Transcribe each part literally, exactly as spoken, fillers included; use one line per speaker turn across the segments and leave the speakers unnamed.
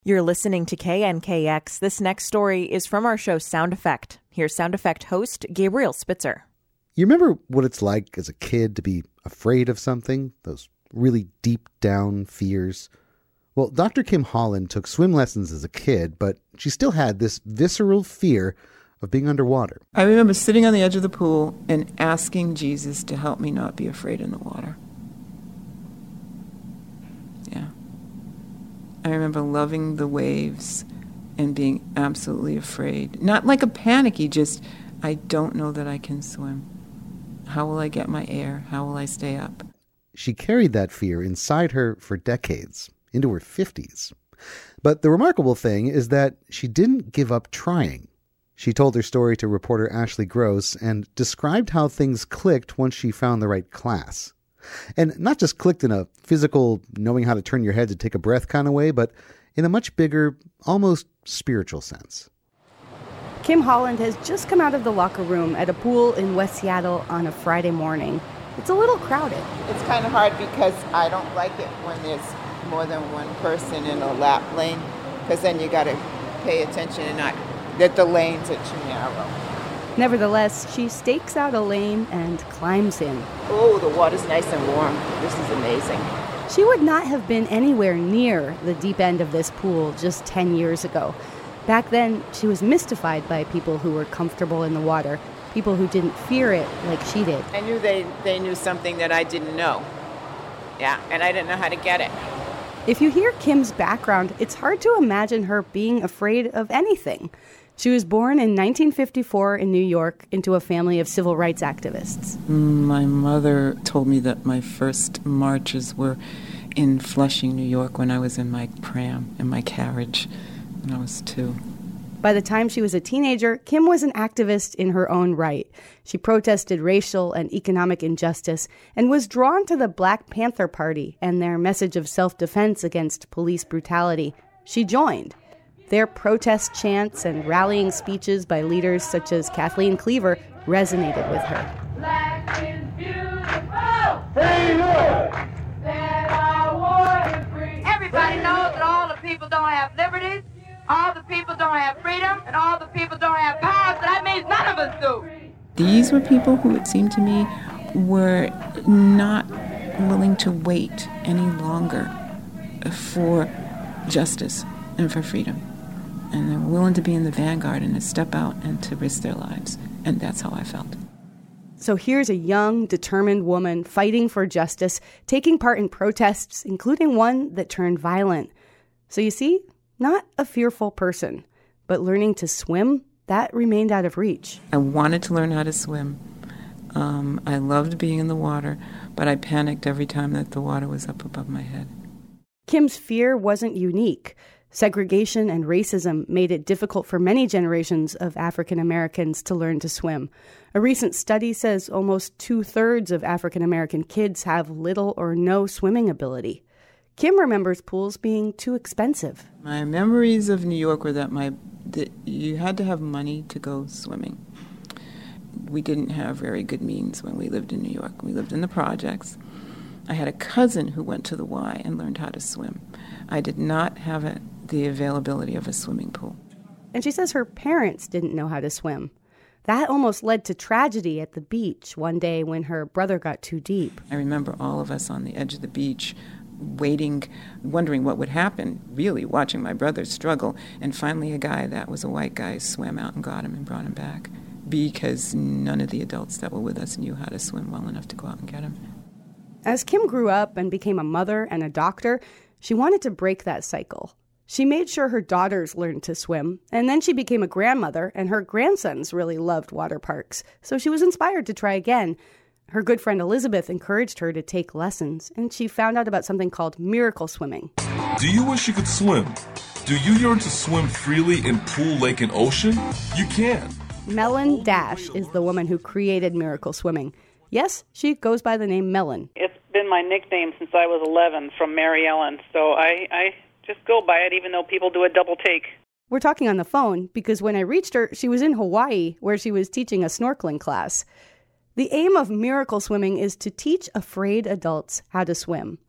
You're listening to K N K X. This next story is from our show Sound Effect. Here's Sound Effect host Gabriel Spitzer.
You remember what it's like as a kid to be afraid of something? Those really deep down fears? Well, Doctor Kim Holland took swim lessons as a kid, but she still had this visceral fear of being underwater.
I remember sitting on the edge of the pool and asking Jesus to help me not be afraid in the water. Yeah. I remember loving the waves and being absolutely afraid. Not like a panicky, just, I don't know that I can swim. How will I get my air? How will I stay up?
She carried that fear inside her for decades, into her fifties. But the remarkable thing is that she didn't give up trying. She told her story to reporter Ashley Gross and described how things clicked once she found the right class. And not just clicked in a physical, knowing how to turn your head to take a breath kind of way, but in a much bigger, almost spiritual sense.
Kim Holland has just come out of the locker room at a pool in West Seattle on a Friday morning. It's a little crowded.
It's kind of hard because I don't like it when there's more than one person in a lap lane, because then you got to pay attention and not that the lanes are too narrow.
Nevertheless, she stakes out a lane and climbs in.
Oh, the water's nice and warm. This is amazing.
She would not have been anywhere near the deep end of this pool just ten years ago. Back then, she was mystified by people who were comfortable in the water, people who didn't fear it like she did.
I knew they, they knew something that I didn't know. Yeah, and I didn't know how to get it.
If you hear Kim's background, it's hard to imagine her being afraid of anything. She was born in nineteen fifty-four in New York into a family of civil rights activists.
My mother told me that my first marches were in Flushing, New York, when I was in my pram, in my carriage, when I was two.
By the time she was a teenager, Kim was an activist in her own right. She protested racial and economic injustice and was drawn to the Black Panther Party and their message of self-defense against police brutality. She joined. Their protest chants and rallying speeches by leaders such as Kathleen Cleaver resonated with her.
Black is beautiful. Hey, look. That our war is free. Everybody knows that all the people don't have liberties, all the people don't have freedom, and all the people don't have power, so that means none of us do.
These were people who, it seemed to me, were not willing to wait any longer for justice and for freedom. And they're willing to be in the vanguard and to step out and to risk their lives. And that's how I felt.
So here's a young, determined woman fighting for justice, taking part in protests, including one that turned violent. So you see, not a fearful person, but learning to swim, that remained out of reach.
I wanted to learn how to swim. Um, I loved being in the water, but I panicked every time that the water was up above my head.
Kim's fear wasn't unique. Segregation and racism made it difficult for many generations of African Americans to learn to swim. A recent study says almost two-thirds of African American kids have little or no swimming ability. Kim remembers pools being too expensive.
My memories of New York were that my that you had to have money to go swimming. We didn't have very good means when we lived in New York. We lived in the projects. I had a cousin who went to the Y and learned how to swim. I did not have a, the availability of a swimming pool.
And she says her parents didn't know how to swim. That almost led to tragedy at the beach one day when her brother got too deep.
I remember all of us on the edge of the beach waiting, wondering what would happen, really watching my brother struggle. And finally a guy that was a white guy swam out and got him and brought him back because none of the adults that were with us knew how to swim well enough to go out and get him.
As Kim grew up and became a mother and a doctor, she wanted to break that cycle. She made sure her daughters learned to swim, and then she became a grandmother, and her grandsons really loved water parks, so she was inspired to try again. Her good friend Elizabeth encouraged her to take lessons, and she found out about something called miracle swimming.
Do you wish you could swim? Do you yearn to swim freely in pool, lake, and ocean? You can.
Melon Dash is the woman who created miracle swimming. Yes, she goes by the name Melon.
It's been my nickname since I was eleven from Mary Ellen, so I, I just go by it even though people do a double take.
We're talking on the phone because when I reached her, she was in Hawaii where she was teaching a snorkeling class. The aim of miracle swimming is to teach afraid adults how to swim.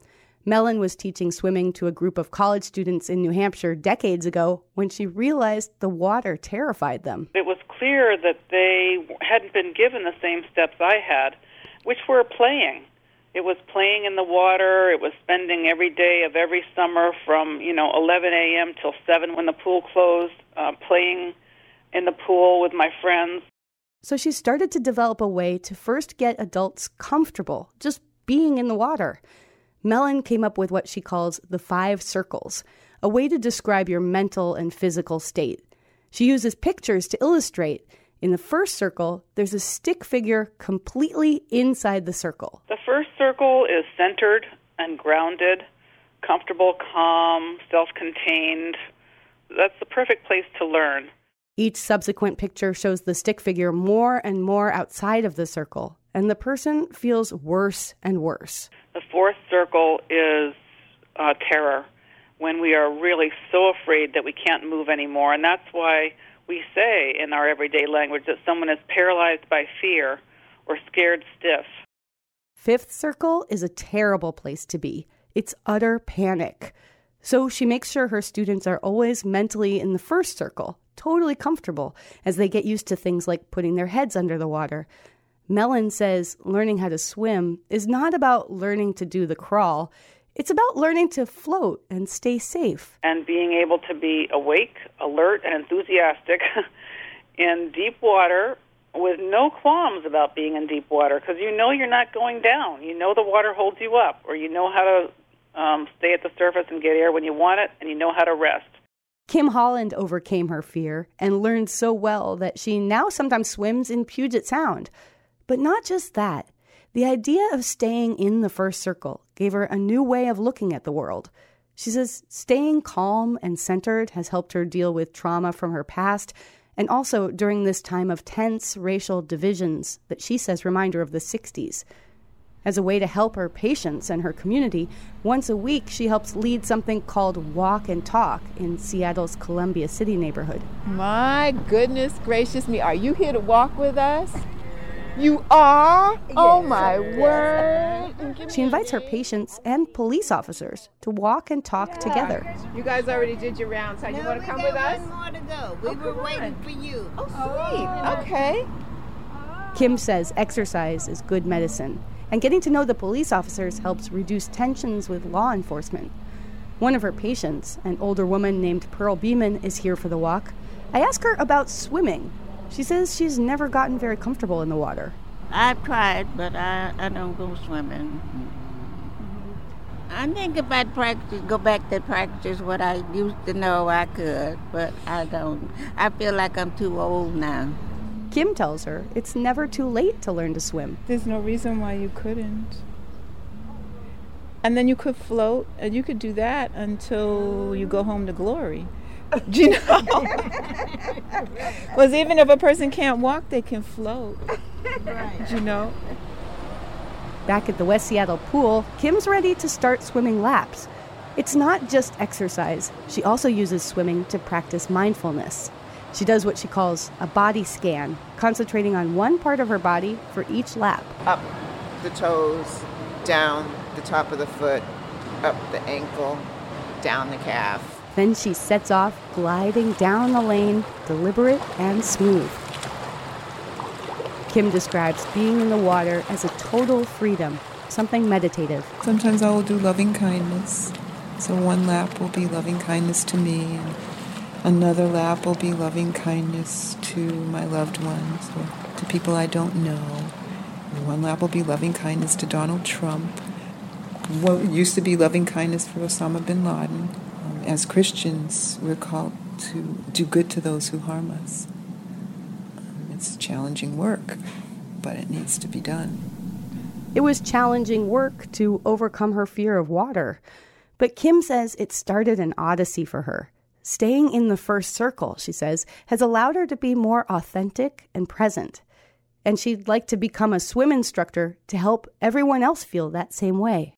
Mellon was teaching swimming to a group of college students in New Hampshire decades ago when she realized the water terrified them.
It was clear that they hadn't been given the same steps I had, which were playing. It was playing in the water. It was spending every day of every summer from, you know, eleven a.m. till seven when the pool closed, uh, playing in the pool with my friends.
So she started to develop a way to first get adults comfortable just being in the water. Mellon came up with what she calls the five circles, a way to describe your mental and physical state. She uses pictures to illustrate. In the first circle, there's a stick figure completely inside the circle.
The first circle is centered and grounded, comfortable, calm, self-contained. That's the perfect place to learn.
Each subsequent picture shows the stick figure more and more outside of the circle, and the person feels worse and worse.
The fourth circle is uh, terror, when we are really so afraid that we can't move anymore. And that's why we say in our everyday language that someone is paralyzed by fear or scared stiff.
Fifth circle is a terrible place to be. It's utter panic. So she makes sure her students are always mentally in the first circle, totally comfortable, as they get used to things like putting their heads under the water. Mellon says learning how to swim is not about learning to do the crawl. It's about learning to float and stay safe.
And being able to be awake, alert, and enthusiastic in deep water with no qualms about being in deep water, because you know you're not going down. You know the water holds you up, or you know how to um, stay at the surface and get air when you want it, and you know how to rest.
Kim Holland overcame her fear and learned so well that she now sometimes swims in Puget Sound. But not just that. The idea of staying in the first circle gave her a new way of looking at the world. She says staying calm and centered has helped her deal with trauma from her past, and also during this time of tense racial divisions that she says remind her of the sixties. As a way to help her patients and her community, once a week she helps lead something called Walk and Talk in Seattle's Columbia City neighborhood.
My goodness gracious me, are you here to walk with us? You are? Yes, oh, my yes. word.
She invites her patients and police officers to walk and talk yeah. together.
You guys already did your rounds. So no, you want to come with us?
We got one more to go. We oh, were waiting on. for you.
Oh, sweet. Oh. Okay.
Kim says exercise is good medicine, and getting to know the police officers helps reduce tensions with law enforcement. One of her patients, an older woman named Pearl Beeman, is here for the walk. I ask her about swimming. She says she's never gotten very comfortable in the water.
I've tried, but I, I don't go swimming. I think if I'd practice, go back to practice what I used to know I could, but I don't. I feel like I'm too old now.
Kim tells her it's never too late to learn to swim.
There's no reason why you couldn't. And then you could float, and you could do that until you go home to glory. Do you know? Because even if a person can't walk, they can float. Right. Do you know?
Back at the West Seattle pool, Kim's ready to start swimming laps. It's not just exercise. She also uses swimming to practice mindfulness. She does what she calls a body scan, concentrating on one part of her body for each lap.
Up the toes, down the top of the foot, up the ankle, down the calf.
Then she sets off, gliding down the lane, deliberate and smooth. Kim describes being in the water as a total freedom, something meditative.
Sometimes I will do loving kindness. So one lap will be loving kindness to me, and another lap will be loving kindness to my loved ones or to people I don't know. And one lap will be loving kindness to Donald Trump. What used to be loving kindness for Osama bin Laden. As Christians, we're called to do good to those who harm us. It's challenging work, but it needs to be done.
It was challenging work to overcome her fear of water. But Kim says it started an odyssey for her. Staying in the first circle, she says, has allowed her to be more authentic and present. And she'd like to become a swim instructor to help everyone else feel that same way.